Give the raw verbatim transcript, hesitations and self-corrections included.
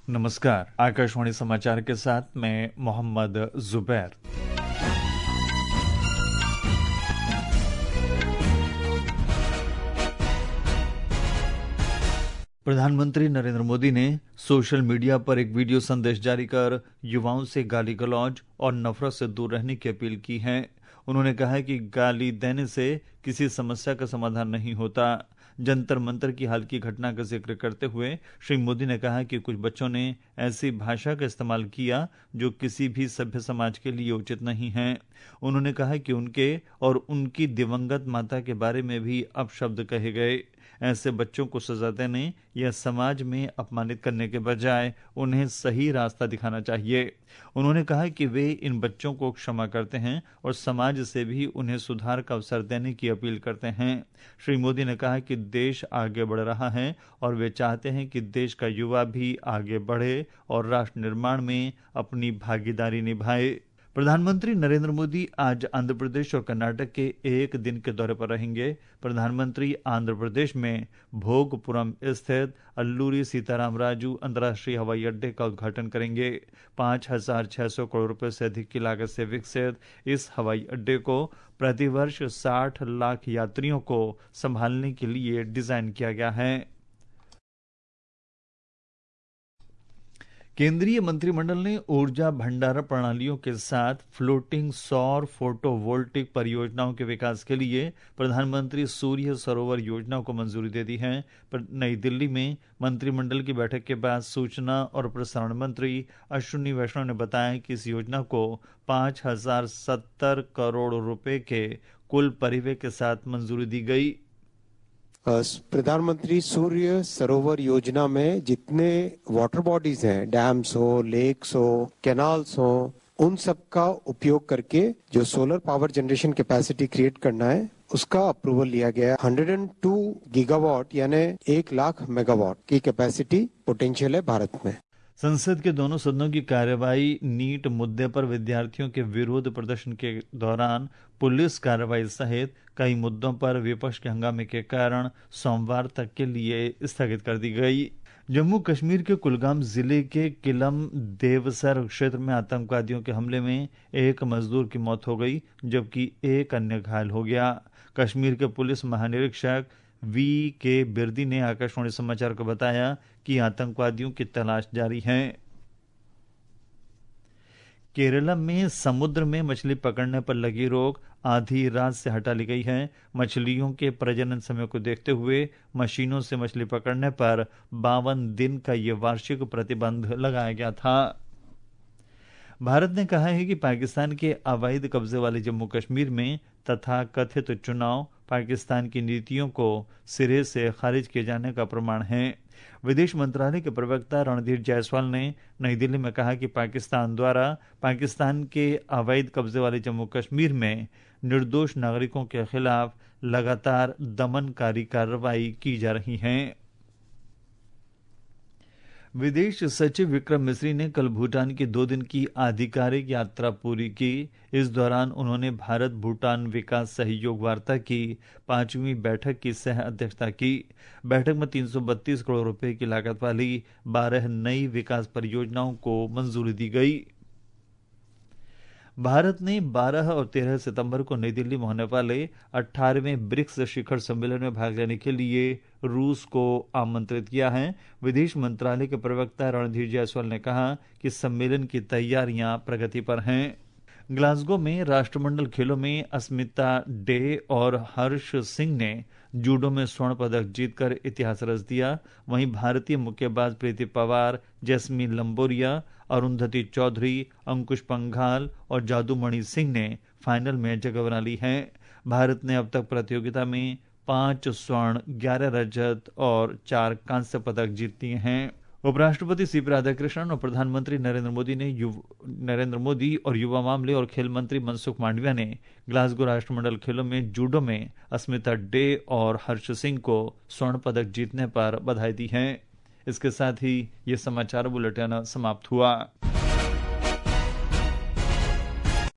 नमस्कार, आकाशवाणी समाचार के साथ मैं मोहम्मद जुबैर। प्रधानमंत्री नरेंद्र मोदी ने सोशल मीडिया पर एक वीडियो संदेश जारी कर युवाओं से गाली गलौज और नफरत से दूर रहने की अपील की है। उन्होंने कहा है कि गाली देने से किसी समस्या का समाधान नहीं होता। जंतर मंतर की हाल की घटना का जिक्र करते हुए श्री मोदी ने कहा कि कुछ बच्चों ने ऐसी भाषा का इस्तेमाल किया जो किसी भी सभ्य समाज के लिए उचित नहीं है। उन्होंने कहा कि उनके और उनकी दिवंगत माता के बारे में भी अपशब्द कहे गए। ऐसे बच्चों को सजा देने या समाज में अपमानित करने के बजाय उन्हें सही रास्ता दिखाना चाहिए। उन्होंने कहा कि वे इन बच्चों को क्षमा करते हैं और समाज से भी उन्हें सुधार का अवसर देने की अपील करते हैं। श्री मोदी ने कहा कि देश आगे बढ़ रहा है और वे चाहते हैं कि देश का युवा भी आगे बढ़े और राष्ट्र निर्माण में अपनी भागीदारी निभाए। प्रधानमंत्री नरेंद्र मोदी आज आंध्र प्रदेश और कर्नाटक के एक दिन के दौरे पर रहेंगे। प्रधानमंत्री आंध्र प्रदेश में भोगपुरम स्थित अल्लूरी सीताराम राजू अंतर्राष्ट्रीय हवाई अड्डे का उद्घाटन करेंगे। पांच हजार छह सौ करोड़ रुपए से अधिक की लागत से विकसित इस हवाई अड्डे को प्रतिवर्ष साठ लाख यात्रियों को संभालने के लिए डिजाइन किया गया है। केंद्रीय मंत्रिमंडल ने ऊर्जा भंडारण प्रणालियों के साथ फ्लोटिंग सौर फोटोवोल्टिक परियोजनाओं के विकास के लिए प्रधानमंत्री सूर्य सरोवर योजना को मंजूरी दे दी है। पर नई दिल्ली में मंत्रिमंडल की बैठक के बाद सूचना और प्रसारण मंत्री अश्विनी वैष्णव ने बताया कि इस योजना को पांच हजार सत्तर करोड़ रुपए के कुल परिव्यय के साथ मंजूरी दी गई। प्रधानमंत्री सूर्य सरोवर योजना में जितने वाटर बॉडीज हैं, डैम्स हो, लेक्स हो, कैनाल्स हो, उन सब का उपयोग करके जो solar power generation capacity create करना है उसका अप्रूवल लिया गया है। एक सौ दो गीगावाट यानी एक लाख मेगावाट की कैपेसिटी पोटेंशियल है भारत में। संसद के दोनों सदनों की कार्यवाही नीट मुद्दे पर विद्यार्थियों के विरोध प्रदर्शन के दौरान पुलिस कार्रवाई सहित कई मुद्दों पर विपक्ष के हंगामे के कारण सोमवार तक के लिए स्थगित कर दी गई। जम्मू कश्मीर के कुलगाम जिले के किलम देवसर क्षेत्र में आतंकवादियों के हमले में एक मजदूर की मौत हो गई जबकि एक अन्य घायल हो गया। कश्मीर के पुलिस महानिरीक्षक वी के बिरदी ने आकाशवाणी समाचार को बताया कि आतंकवादियों की तलाश जारी है। केरला में समुद्र में मछली पकड़ने पर लगी रोक आधी रात से हटा ली गई है। मछलियों के प्रजनन समय को देखते हुए मशीनों से मछली पकड़ने पर बावन दिन का यह वार्षिक प्रतिबंध लगाया गया था। भारत ने कहा है कि पाकिस्तान के अवैध कब्जे वाले जम्मू कश्मीर में तथा कथित चुनाव पाकिस्तान की नीतियों को सिरे से खारिज किए जाने का प्रमाण है। विदेश मंत्रालय के प्रवक्ता रणधीर जायसवाल ने नई दिल्ली में कहा कि पाकिस्तान द्वारा पाकिस्तान के अवैध कब्जे वाले जम्मू कश्मीर में निर्दोष नागरिकों के खिलाफ लगातार दमनकारी कार्रवाई की जा रही है। विदेश सचिव विक्रम मिस्री ने कल भूटान की दो दिन की आधिकारिक यात्रा पूरी की। इस दौरान उन्होंने भारत भूटान विकास सहयोग वार्ता की पांचवी बैठक की सह अध्यक्षता की। बैठक में तीन सौ बत्तीस करोड़ रुपए की लागत वाली बारह नई विकास परियोजनाओं को मंजूरी दी गई। भारत ने बारह और तेरह सितंबर को नई दिल्ली में होने वाले अठारहवें ब्रिक्स शिखर सम्मेलन में भाग लेने के लिए रूस को आमंत्रित किया है। विदेश मंत्रालय के प्रवक्ता रणधीर जायसवाल ने कहा कि सम्मेलन की तैयारियां प्रगति पर हैं। ग्लासगो में राष्ट्रमंडल खेलों में अस्मिता डे और हर्ष सिंह ने जूडो में स्वर्ण पदक जीतकर इतिहास रच दिया। वहीं भारतीय मुक्केबाज प्रीति पवार, जैस्मीन लंबोरिया, अरुंधति चौधरी, अंकुश पंघाल और जादूमणि सिंह ने फाइनल में जगह बना ली है। भारत ने अब तक प्रतियोगिता में पांच स्वर्ण, ग्यारह रजत और चार कांस्य पदक जीत लिए हैं। उपराष्ट्रपति सी पी राधाकृष्णन और प्रधानमंत्री नरेंद्र मोदी ने नरेंद्र मोदी और युवा मामले और खेल मंत्री मनसुख मांडविया ने ग्लासगो राष्ट्रमंडल खेलों में जूडो में अस्मिता डे और हर्ष सिंह को स्वर्ण पदक जीतने पर बधाई दी है। इसके साथ ही ये समाचार बुलेटिन समाप्त हुआ।